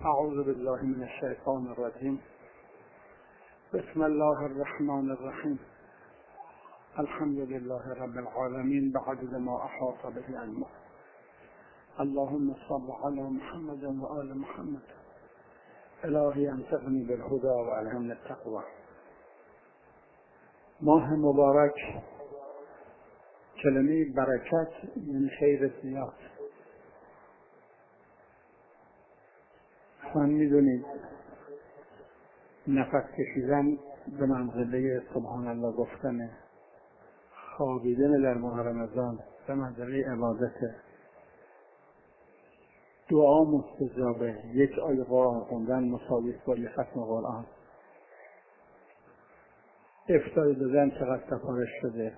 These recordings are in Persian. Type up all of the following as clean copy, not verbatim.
اعوذ بالله من الشیطان الرجیم. بسم الله الرحمن الرحیم. الحمد لله رب العالمین بعدد ما احاط به علمه. اللهم صل علی محمد و آل محمد. الهی انصفنی بالهدى و الهمنی التقوى. ماه مبارک، کلمه برکت یعنی خیر زیاد. من میدونید نفس کشیدن به منزله سبحان الله گفتنه، خوابیدن در ماه رمضان به منزله عبادته، دعا مستجابه، یک آیه قرآن خوندن مساوی با یک ختم قرآن، افطار دادن چقدر سفارش شده،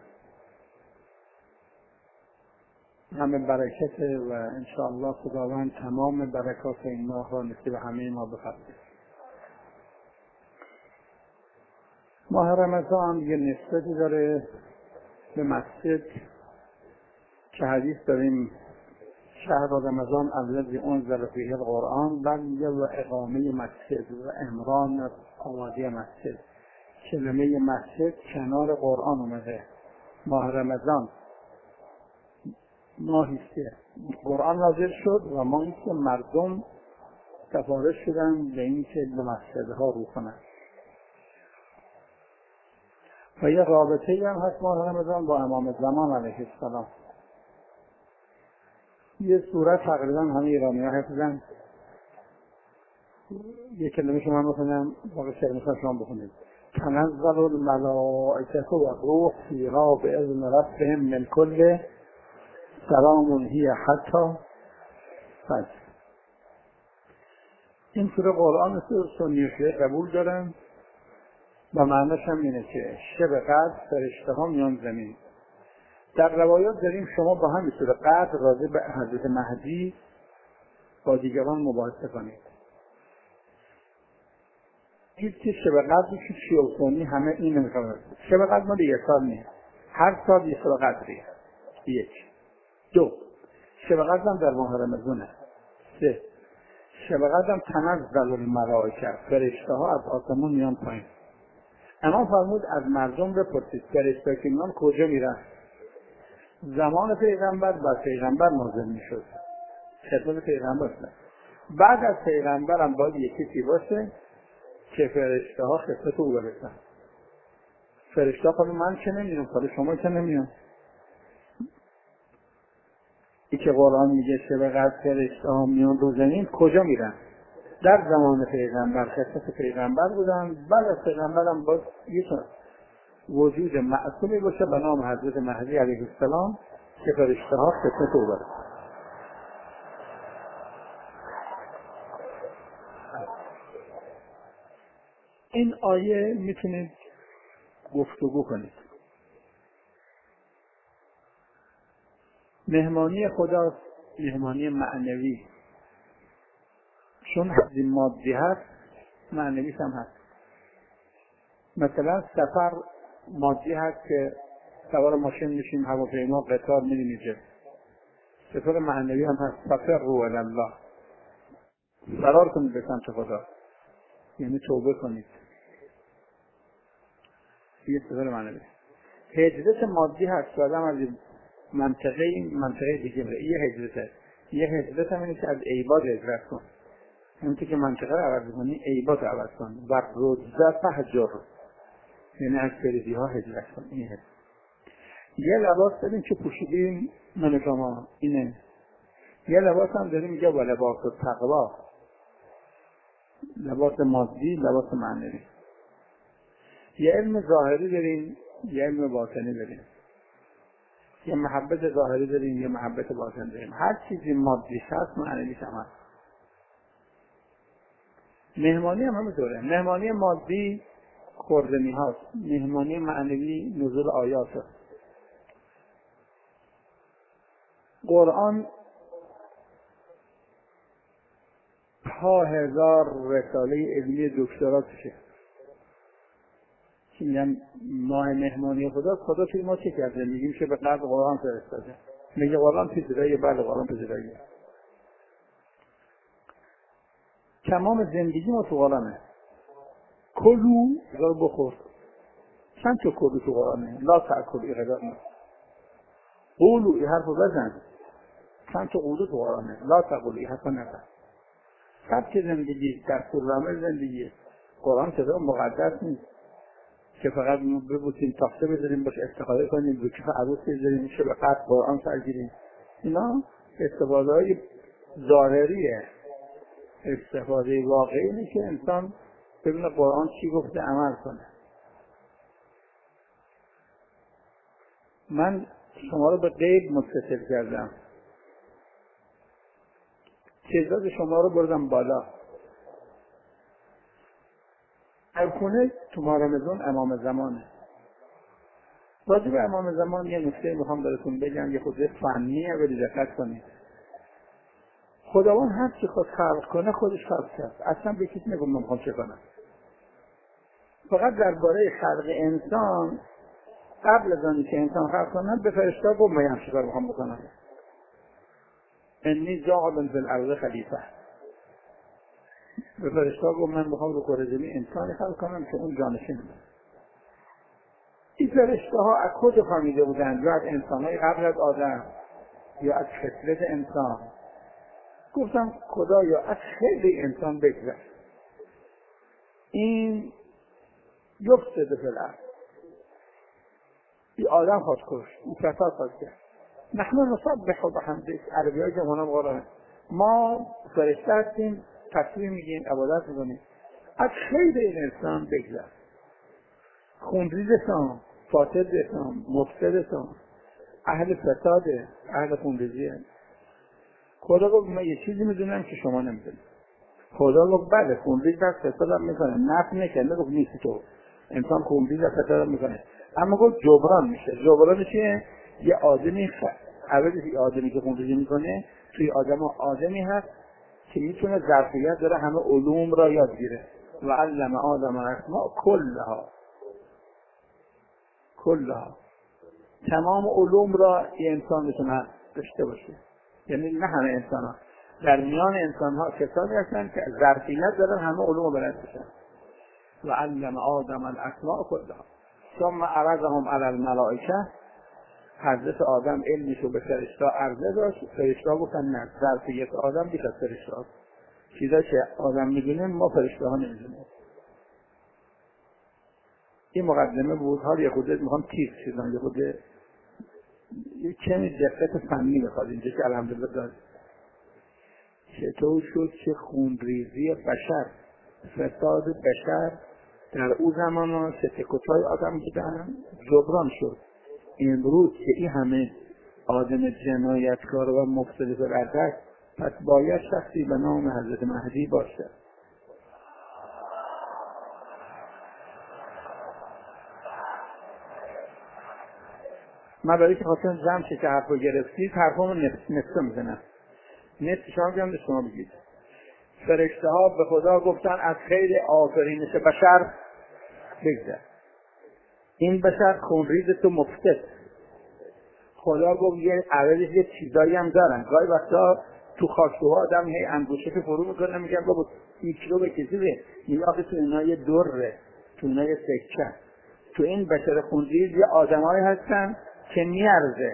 همه برکته و انشاءالله خداوند تمام برکات این ماه را نصیب همه ما بفرماید. ماه رمضان یه نسبتی داره به مسجد که حدیث داریم شهر رمضان الذی انزل فیه القرآن، بل و اقامه مسجد و امران آماده مسجد. کلمه مسجد کنار قرآن اومده. ماه رمضان ماهی که قرآن نازل شد و ماهی که مردم سفارش شدن به این که به مسجدها رو کنن. و یه رابطه‌ای هم هست ماه رمضان با امام زمان علیه السلام. یه سوره تقریبا همه ایرانی‌ها حفظن. یه کلمه شما می‌خونم، باقی کلمه شما بخونید. تنزل الملائکه و الروح فیها باذن ربهم من کل سلام هی حتی فجر. این سوره قرآن سنی و شیعه قبول دارن و معنیش هم اینه که شب قدر فرشته ها میان زمین. در روایات داریم شما با همین سوره قدر راجع به حضرت مهدی با دیگران مباحثه کنید. این که شب قدر که شیعه سنی همه اینو میکنن. شب قدر ما یه سال نیست، هر سال یه شب قدریه. یک. دو، شب قدر در ماه رمضانه. سه، شب قدر تنزل الملائکه، فرشته ها از آسمون میان پایین. امام فرمود از مردم بپرسید فرشته که میان کجا میرن؟ زمان پیغمبر و پیغمبر نازل میشد، خدمت پیغمبر شد. بعد از پیغمبر هم باید یکی باشه که فرشته ها خدمت او برسن. فرشته ها من چه نمیدونم، خود شما چه نمیدونم. این که قرآن میگه شب قدر فرشته ها میان رو زمین، کجا میرن؟ در زمان پیغمبر خدمت پیغمبر بودن. بعد از پیغمبر هم باید یک وجود معصومی باشه به نام حضرت مهدی علیه السلام که فرشته ها خدمت او برسن. این آیه میتونید گفتگو کنید. مهمانی خداست، مهمانی معنوی. چون حضی مادی هست، معنوی هم هست. مثلا سفر مادی هست که سوار ماشین میشیم، هواپیما، قطار میریم اینجا. سفر معنوی هم هست، سفر رو الله، فرار کنید به سمت خدا، یعنی توبه کنید. یه سفر معنوی. هجرت مادی هست که آدم از منطقه دیگه میره. یه هجرت هست. یه هجرت هم اینه که از عیباد هجرت کن. اینطور که منطقه رو عوض کنی، عیباد عوض کن. و رجزه فهجر، یعنی از فریدی ها هجرت کن. این هست. یه لباس داریم که پوشیدیم من شما اینه. یه لباس هم داریم میگه و لباس و تقوا، لباس مادی، لباس معنوی. یه علم ظاهری داریم، یه علم باطنی داریم. یه محبت ظاهری داریم، یه محبت باطنی داریم. هر چیزی مادی هست معنوی هم هست. مهمانی هم همینطوره. مهمانی مادی خوردنی هاست، مهمانی معنوی نزول آیات هست. قرآن 1000 رساله علمی دکترا توشه. که میگن ماه مهمانی خدا توی ما چه کرده؟ میگیم که به قدر قرآن فرستاده. میگه قرآن پذیرایی، بله قرآن پذیرایی. تمام زندگی ما تو قرآنه. کلو رو بخور. چند تا کلو تو قرآنه؟ لا تأکل ایغدار نه. قولو ای حرف رو بزن. چند تا قولو تو قرآنه؟ لا تقول ای حرف نزن. سبک زندگی، دستورالعمل زندگی. قرآن کتاب مقدس نیست که فقط ببوسیم تاخته بذاریم باش استفاده کنیم، رو کف عروس بذاریم میشه به قطع قرآن سرگیریم. اینا استفاده های ظاهریه. استفاده واقعی اینه که انسان ببینه قرآن چی گفته عمل کنه. من شما رو به غیب متصل کردم، تعداد شما رو بردم بالا. خونه تو ماه رمضان امام زمانه. راجع به امام زمان یه نکته میخوام براتون بگم، یه خود فنیه ولی دقت کنید. خداوند هر چی خود خلق کنه خودش خلق کرد، اصلا به کسی نگم من میخوام چه کنم. فقط درباره خلق انسان قبل از آنی که انسان خلق کنه به فرشته گفت من همین کار میخوام بکنم. انی جاعل فی الارض خلیفه. به فرشته گفت من میخوام رو کره زمین انسانی خلق کنم که اون جانشین بود. این فرشته ها از کجا فهمیده بودند؟ یا از انسان های قبل از آدم یا از فطرت انسان؟ گفتم خدایا از خیلی انسان بگذر، این یفسد فی الارض، این آدم خواست کشت، این فساد خواست کرد. نحن نسبح بحمدک، عربی های جمعان قرآن، ما فرشته هستیم تصویر میگیم عبادت میکنیم، از خیلی این انسان بگذر. خونریزتان، فاسدتان، مفسدتان، اهل فساده، اهل خونریزیه. خدا گفت من یه چیزی میدونم که شما نمیدونید. خدا گفت بله خونریز و فساد هم میکنه، نفی نکنه، گفت نیست تو انسان خونریز و فساد هم میکنه، اما گفت جبران میشه. جبران میشه یه آدمی عوض یه آدمی که خونریزی میکنه توی آدمی هست که میتونه ظرفیت داره همه علوم را یاد گیره. و علم آدم الاسماء کلها، تمام علوم را یه انسان میتونه داشته باشه. یعنی نه همه انسان ها، در میان انسان ها کسانی هستن که ظرفیت دارن همه علوم بلد بشن. و علم آدم الاسماء کلها ثم عرضهم علی الملائکه. حضرت آدم علمشو به فرشته عرضه داشت، فرشته گفتن نه، ظرفیت آدم بیش از فرشته هاست. چیزا که آدم میدونه ما فرشته ها نمیدونیم. این مقدمه بود. حالا یه خودت میخوام تیز شدن، یه خودت یه کمی دقت فنی بخواد اینجا که الحمدلله داره. چطور شد که خونریزی بشر، فساد بشر در او زمان ها ستکوتای آدم بودن جبران شد. امروز که این همه آدم جنایتکار و مفسد برده، پس باید شخصی به نام حضرت مهدی باشه. من برای که خواستم جمع شه که حرف رو گرفتید، حرفامو نصفه میزنم، نصف شما بگم شما بگید. فرشته ها به خدا گفتن از خیر آفرینش بشر بگذر، این بشر خونریز تو مفسد. خدا گفت یه عوضش یه چیزایی هم دارن. گاهی وقتا تو خاکسوها آدم هی انگوشه که فرو میکنه میگن بابا میکروب کسیبه، این آخه تو اینا یه دره، تو اینا یه سکه. تو این بشر خونریز یه آدمایی هستن که میارزه.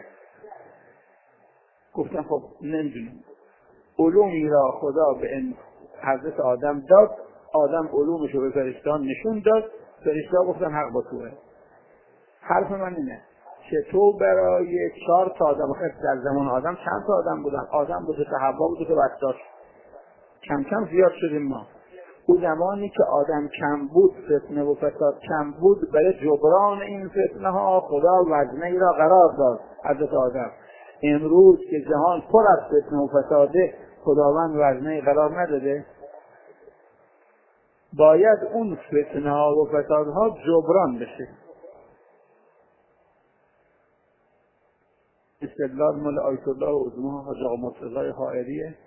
گفتن خب نمیدونیم. علومی را خدا به این حضرت آدم داد، آدم علومشو به فرشتان نشون داد، فرشتان گفتن حق با توه. حرف من اینه چطور برای 4 تا آدم، در زمان آدم چند تا آدم بودن؟ آدم بوده که حوا بوده که بچه‌اش کم کم زیاد شدیم ما. اون زمانی که آدم کم بود، فتنه و فساد کم بود، برای جبران این فتنه ها خدا وزنه ای را قرار داد حضرت آدم. امروز که جهان پر از فتنه و فساده، خداوند وزنه ای قرار نداده، باید اون فتنه ها و فسادها جبران بشه. استدلال مال آیت الله عظما حاج آقا مرتضی حائریه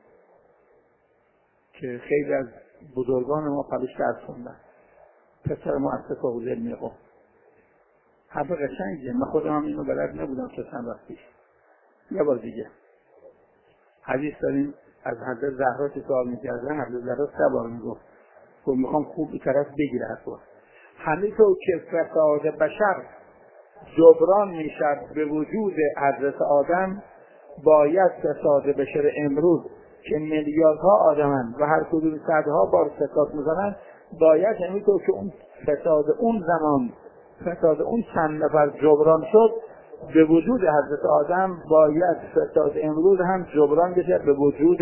که خیلی از بزرگان ما قبلش درس خوندن، پسر مؤسس حوزه علمی قم. حرف قشنگیه، من خودم هم اینو بلد نبودم تا چند وقت پیش. یه بار دیگه حدیث داریم از حضرت زهرا که سوال میکردن، حضرت زهرا 3 بار میگفت که میخوام خوب این طرف بگیره حرفا. همین طور که فساد بشر جبران میشد به وجود حضرت آدم، باید فساد بشر امروز که میلیاردها آدمن و هر کدوم صدها بار فساد میزنن، باید همینطور که اون فساد اون زمان، فساد اون چند نفر جبران شد به وجود حضرت آدم، باید فساد امروز هم جبران بشه به وجود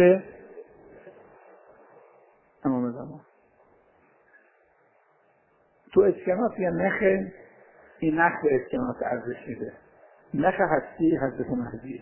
امام زمان. تو اسکناس یا نخ، این نخ به اسکناس ارزش میده. نخ هستی حضرت مهدی.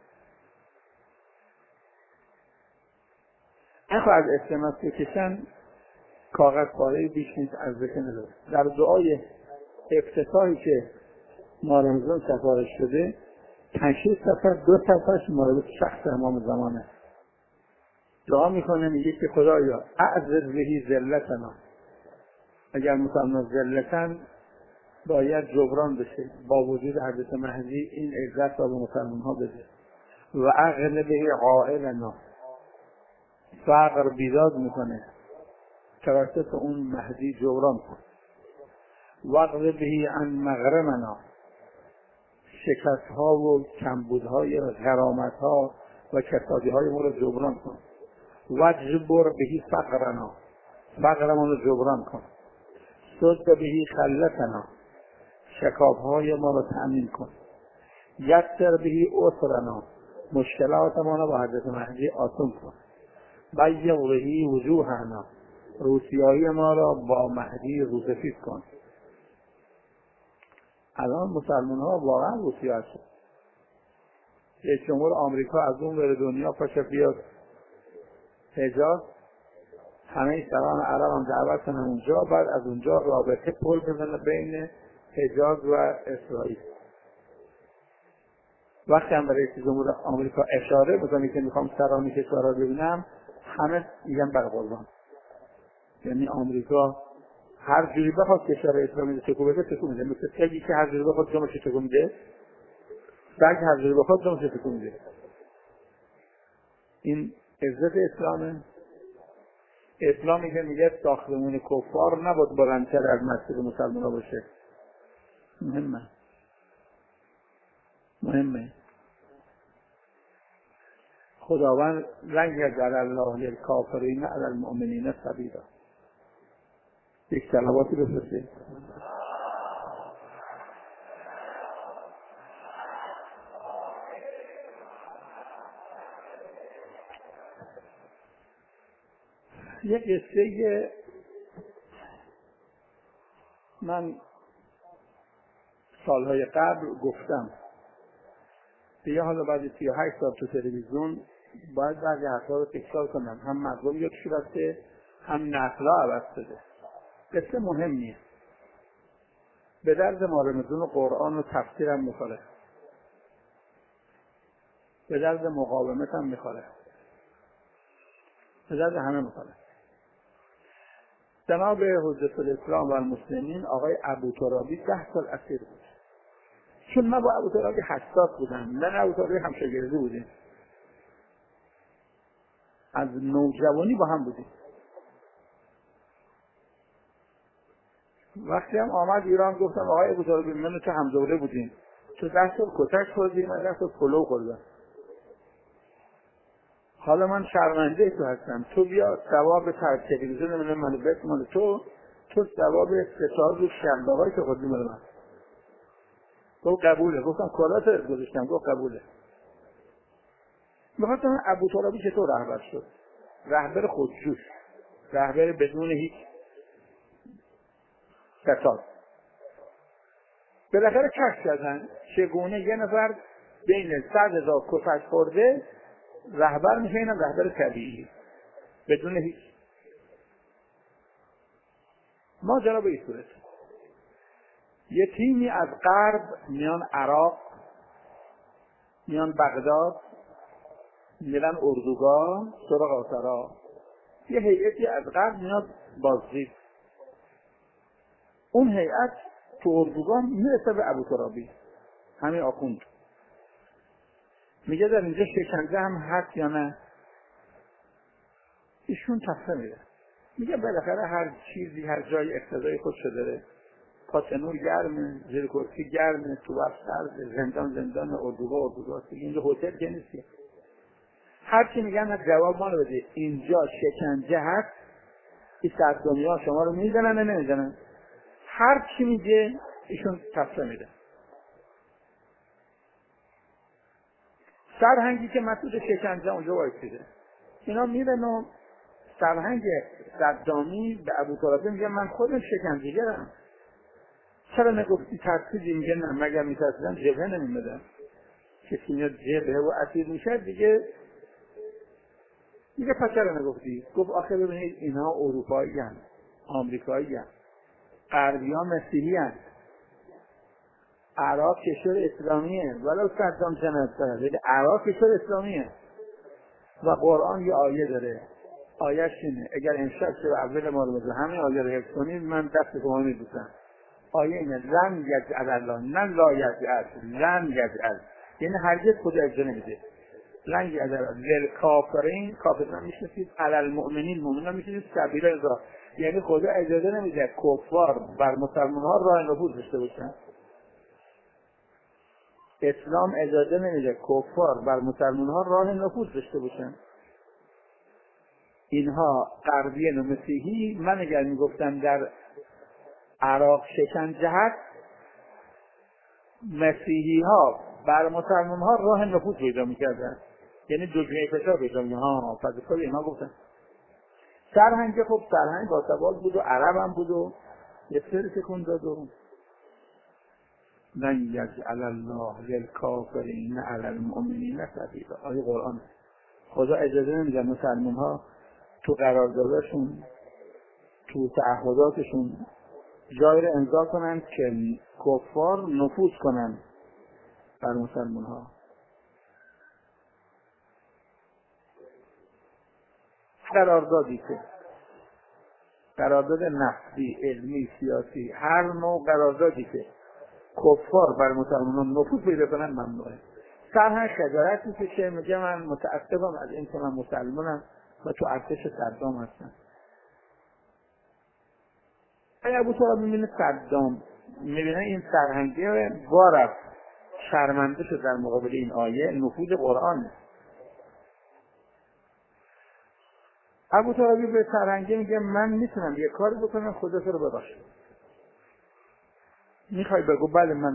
نخ از اسکناس بکشن کاغذ پاره بیش نیست، ارزش نداره. در دعای افتتاحی که ماه رمضان سفارش شده 5-6 صفحه 2 صفحهش مربوط شخص امام زمانه. دعا میکنه میگه که خدایا اعذر بهی ذلتنا، اگر مسلمان ذلتن باید جبران بشه با وجود حضرت مهدی، این عزت را به مسلمان ها بده. و اغل بهی عائلنا، فقر بیداد میکنه توسط اون مهدی جبران کن. وقت بهی عن مغرمنا، شکست ها و کمبودهای غرامت ها و کسادی های ما رو جبران کن. وجبر بهی فقرنا، فقرمان رو جبران کن. سد بهی خلتنا، شکاف های ما رو تأمین کن. یسر بهی اسرنا، مشکلات ما رو با حضرت مهدی آسان کن. بیض بهی وجوهنا، روسیایی ما را با مهدی روسفید کن. الان مسلمان ها واقعا روسیه هست. رئیس جمهور آمریکا از اون ور دنیا پاشه بیاد حجاز، همه سران عرب هم دعوت کنن اونجا، بعد از اونجا رابطه پل بزنه بین حجاز و اسرائیل. وقتی هم به رئیس جمهور آمریکا اشاره بزنه که میخوام سران کشورها ببینم، همه میگن بر قربان. یعنی آمریکا هر جوری بخواد کشور اسلامی رو تکون بده تکون میده، مثل سگی که هر جوری بخواد جامش تکون میده، سگ هر جوری بخواد جامش تکون میده. این عزت اسلامه. اسلامی که میگه ساختمون کفار نباید بلندتر از مسجد مسلمان ها باشه. مهمه. خداوند لن یجعل الله للکافرین علی المؤمنین سبیلا. یک صلواتی بفرستید. یک قصه من سالهای قبل گفتم دیگه، حالا بعد 38 سال تو تلویزیون باید بعضی حرفا رو تکرار کنم، هم مردم یادش رفته هم نسل‌ها عوض شده. قصه مهمیه، به درد ما رمضان و قرآن و تفسیر هم میخوره، به درد مقاومت هم میخوره، به درد همه میخوره. جناب حجت الاسلام و المسلمین آقای ابوترابی 10 سال اسیر بود. چون ما با ابوترابی حساس بودم، من ابوترابی همشاگردی بودیم، از نوجوانی با هم بودیم. وقتی هم آمد ایران گفتم آقای ابوترابی من تو همدوره بودیم، تو 10 سال کتک خوردی، من 10 سال پلو خوردم. حالا من شرمنده تو هستم، تو بیا ثواب تلویزیون منو بسمال، تو ثواب 3 روز شنبه‌هایی که خودی من. گفت قبوله. گفتم کلات گذاشتم. گفت قبوله. میخواستم ابوترابی چطور رهبر شد؟ رهبر خودجوش، رهبر بدون هیچ فساد. بالاخره کشف کردن چگونه یه نفر بین 100,000 کتک خورده رهبر میشه، اینم رهبر طبیعی بدون هیچ ماجرا. به این صورت یه تیمی از غرب میان عراق، میان بغداد، میرن اردوگاه سراغ آسرا. یه هیئتی از غرب میاد بازدید. اون هیئت تو اردوگاه میرسه به ابوترابی، همین آخوند، میگه در اینجا شکنجه هم هست یا نه؟ ایشون تصمیم میده، میگه بالاخره هر چیزی هر جای اقتضای خودشو داره. پاس نور گرمه، زیر کرسی گرمه، تو بخش سرد، زندان، اردوگاه دیگه اینجا هتل که نیست. هر چی میگن جواب ما رو بده، اینجا شکنجه هست، این صدامیا شما رو میزنن نه نمیزنن. هر چی میگه ایشون تصمیم میده. سرهنگی که مسئول شکنجه اونجا وایسیده، اینا میرن و سرهنگ صدامی به ابوطالب میگه من خودم شکنجهگرم، چرا نگفتی ترسیدی؟ میگه نه، مگر میترسیدم جبهه نمیمدن. کسی میاد جبهه و اسیر میشه دیگه. میگه پس چرا نگفتی؟ گفت آخه ببینید اینها اروپایی هستند، آمریکایی هستند، غربی ها مسیحی هستند، عراق کشور اسلامیه، ولو صدام جنایت داره ولی عراق کشور اسلامیه و قرآن یه آیه داره، آیهش اینه اگر امشب شب اول ما رو بزن همین آیه رو حفظ کنید من دست شما میبوسم. آیه اینه لن یجعل الله، نه لا یجعل، لن یجعل، یعنی هرگز خدا اجازه نمیده. لن یجعل للکافرین، کافرین میشناسید، علی المؤمنین، مؤمنان میشناسید، سبیل الله، یعنی خدا اجازه نمیده کفار بر مسلمان ها راه نفوذ داشته باشن. اسلام اجازه نمیده کفار بر مسلمان ها راه نفوذ داشته باشن. اینها غربیان و مسیحی، من اگر میگفتم در عراق شکنجه هست، مسیحی ها بر مسلمان ها راه نفوذ پیدا میکردن، یعنی دگمه فشار پیدا میکردن. ها فضل اینا گفتن. سرهنگ خب سرهنگ باسواد بود و عرب هم بود و یه سری تکون داد و لن یجعل الله للکافرین علی المؤمنین سبیلا. آیه قرآن. خدا اجازه نمیده مسلمان ها تو قراردادشون، تو تعهداتشون جایی رو امضا کنن که کفار نفوذ کنن بر مسلمان ها. قراردادی که قرارداد نفسی، علمی، سیاسی، هر نوع قراردادی که کفار بر مسلمانان نفوذ پیدا کنن ممنوعه. سرهنگ خجالت میکشه، میگه من متاسفم از این که من مسلمانم و تو ارتش صدام هستم. ابوطالب میبینه صدام، میبینه این سرهنگی وارد شرمنده شد در مقابل این آیه نفوذ قرآن. ابوطالب به سرهنگی میگه من میتونم یه کاری بکنم خدا تو رو ببخشه. میخوای بگو بله من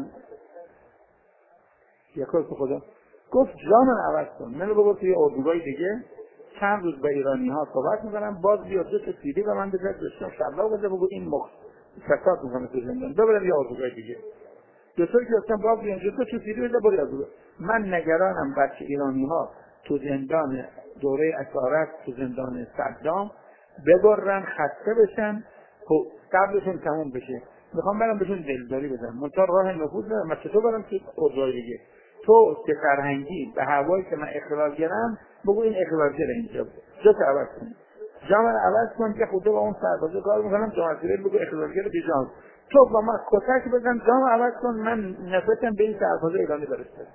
یه کار تو خدا. گفت جا من عوض کن، منو بگو توی اردوگاه دیگه چند روز به ایرانی ها صحبت میکنم، باز بیاد دو تا سیدی به من بده داشتم شبلا بده بگو این فساد میکنه تو زندان، ببرم یه اردوگاه دیگه. دوستایی که اصلا باز بیان دو تا سیدی بده بری اردوگاه. من نگرانم بچه ایرانی ها تو زندان دوره اسارت، تو زندان صدام ببرن خسته بشن، قبلشون تموم بشه. میخوام برم بهشون دلداری بدم، منتها راه نفوذ ندارم. من چطور برم تو اردوگاه دیگه؟ تو که فرهنگی به هوایی که من اخراجگرم بگو این اخراجگره اینجا جا که عوض کن، جا من عوض کن که خود با اون سربازه کار میکنم، جا سیره بگو اخراجگره بیجام، تو با من کتک بزن جا من عوض کن، من نفرتم به این سربازه ایرانی برسته.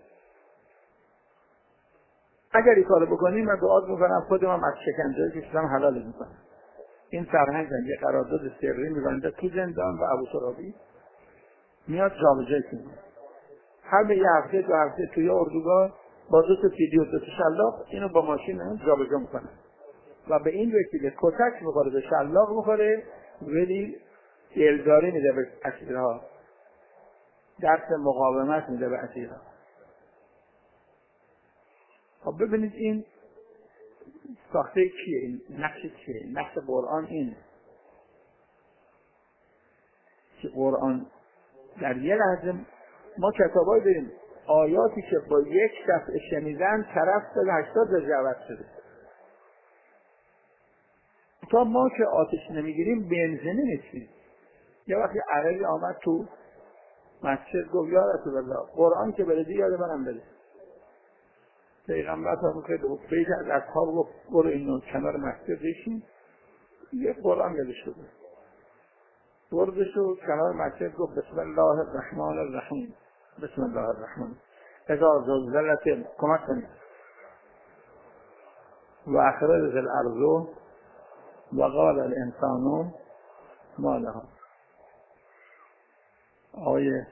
اگر این کارو بکنیم من دعا میکنم خودم هم از شکنجه کشیدم حلال میکنم. این سرهنگ یه قرارداد سری میبنده تو زندان و ابوطالبی میاد جابجایی کنه. هر یه هفته دو هفته توی اردوگاه با دو تا سیدی و دو تا شلاق اینو با ماشین جابجا میکنه و به این وسیله کتک میخوره، به شلاق میخوره، ولی دلداری میده به اسیرها، درس مقاومت میده به اسیرها. خب ببینید این ساخته کیه؟ این نقش کیه؟ نقش قرآن اینه که قرآن در یه لحظه ما کتابایی داریم آیاتی که با یک دفعه شنیدن طرف 80 درجه عوض شده. تا ما که آتش نمیگیریم بنزینی نیستیم. یه وقتی عربی آمد تو مسجد گفت یا رسول الله قرآن که بلدی یاد منم بده. پیغمبر فرمود که بیت از اصحاب گفت برو اینو کنار مسجد بشین، یه قرآن یادش شده. بردش و کنار مسجد گفت بسم الله الرحمن الرحیم، بسم الله الرحمن اذا زلزلت، کمک کنید و اخرجت الارض و قال الانسان ما لها. آقای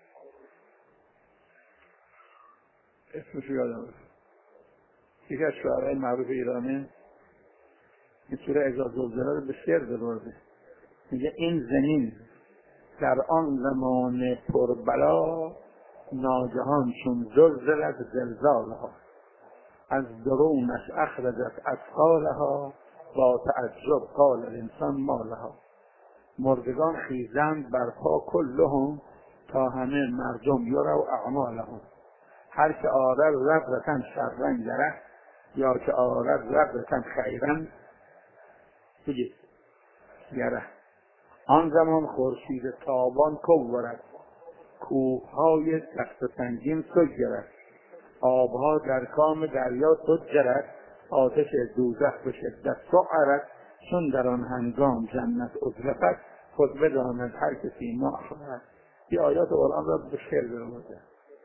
اسمش رو یادم رفت، یکی از شاعرای معروف ایرانی این سوره اذا زلزله رو به شعر درورده، میگه این زمین در آن زمان پربلا ناگهان چون زلزلت زلزالها، از درونش اخرجت اثقالها با تعجب قال الانسان ما لها. مردگان خیزند برپا کلهم تا همه مردم یروا اعمالهم، هر که آرد ذرة شرا یره یا که آرد ذرة خیرا بگید یره. آن زمان خورشید تابان کورد، کوههای سخت سنگین سجرد، آبها در کام دریا سجرد، آتش دوزخ به شدت سعرد، چون در آن هنگام جنت ازلفت، خود بداند هر کسی ما خواهد. این آیات قرآن را به شعر درآورده.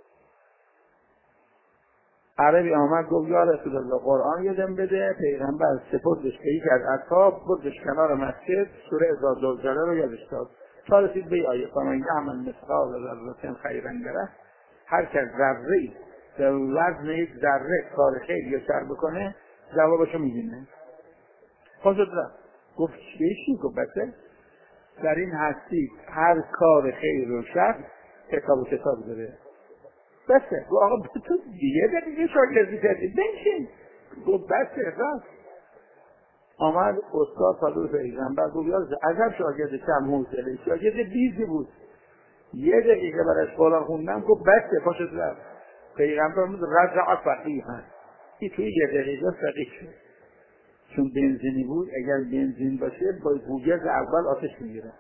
عربی آمد گفت یا رسول الله قرآن یادم بده. پیغمبر سپردش به یکی از اصحاب، بردش کنار مسجد، سوره اذا زلزله رو یادش داد تا رسید به آیه فمن یعمل مثقال ذره خیرا یره، هر کس ذره‌ای به وزن یک ذره کار خیر یا شر بکنه جوابشو می‌بینه. خودت رفت گفت چی؟ گفت بسه در این هستی هر کار خیر و شر حساب و کتاب داره. بسه گفت آقا تو دیگه دقیقه شاگردی کردی بنشین. گفت بسه رفت. آمد استاد صادق پیغمبر گفت یاد عجب شاگرد کم حوصله، شاگرد بیزی بود، یه دقیقه براش قرآن خوندم گفت بسه پاشت رفت. پیغمبر میگه رجع فقیها، این توی یه دقیقه فقیه شد. چون بنزینی بود، اگر بنزین باشه با گوگرد اول آتش میگیره،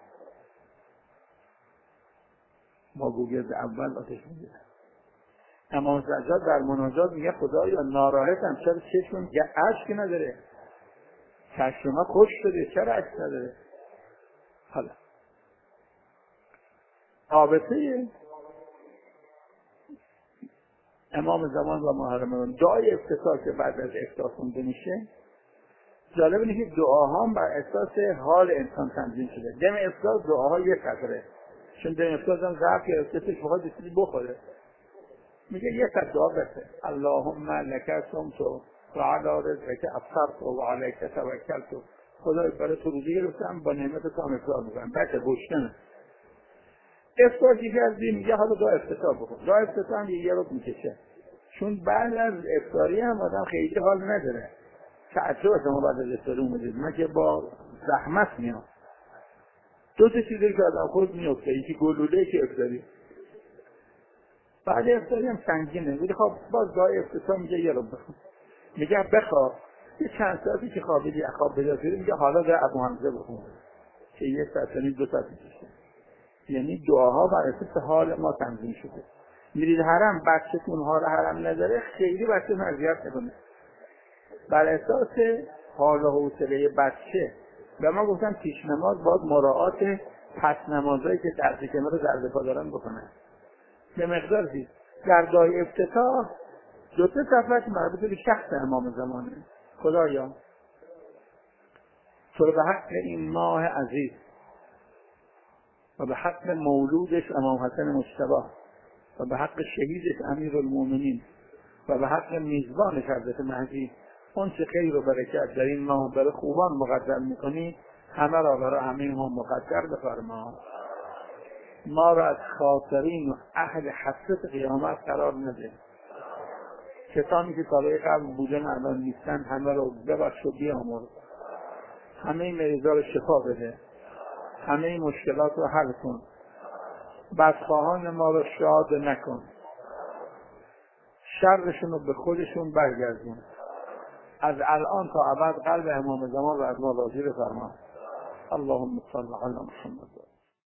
با گوگرد اول آتش میگیره. امام سجاد در مناجات میگه خدایا ناراحتم، چرا چشمم اشک نداره، چشم ما خوش شده چرا اشک نداره. حالا رابطه امام زمان و محرم دعای افتتاح که بعد از افطار خونده میشه، جالب اینه که دعاها بر اساس حال انسان تنظیم شده. دم افطار دعاها یک قطره، چون دم افطار هم ظرف گرفته توش میخواد چیزی بخوره، میگه یک قطره دعا بسه اللهم لک صمت و علی رزقک افطرت و علیک توکلت. خدای برای تو روزی گرفتم با نعمت تو هم افطار میکنم. بچه گشنمه. افطار که کردی میگه حالا دعا افتتاح بکن. دعا افتتاح هم یه رو میکشه، چون بعد از افطاری هم آدم خیلی حال نداره. تعجب شما بعد از افطاری اومدید، من که با زحمت میام. دو تا چیزی که آدم خود میفته، یکی گلوله که افطاری. بعد افطاری هم سنگینه، میگه خب باز دعای افتتاح میگه یه رو بخون. میگه بخواب، یه چند ساعتی که خوابیدی خواب بیدار شدی، میگه حالا دعا ابو حمزه بخون که یه ساعت و نیم دو ساعت میشه. یعنی دعاها بر اساس حال ما تنظیم شده. میرید حرم، بچه‌تون حال حرم نداره، خیلی بچه اذیت نکنه. بر اساس حال و حوصله بچه و ما گفتم پیش نماز باید مراعات پس نمازایی که درس کنار ضرب پا دارن بکنه به مقدار زیاد. در دعای افتتاح دو تا صفحه مربوط به شخص امام زمانه. خدایا تو به حق این ماه عزیز و به حق مولودش امام حسن مجتبی و به حق شهیدش امیرالمومنین و به حق میزبانش حضرت مهدی، اون چه خیر و برکت در این ماه برای خوبان مقدر میکنی همه را برای همه ما مقدر بفرما. ما را از خاسرین و اهل حسرت قیامت قرار نده. کسانی که سالهای قبل بودن الان نیستن همه را ببخش و بیامرز. همه مریضا رو شفا بده، همه مشکلات رو حل کن، بدخواهان ما رو شاد نکن، شرشون رو به خودشون برگردون. از الان تا ابد قلب امام زمان رو از ما راضی بفرما. اللهم صل علی محمد.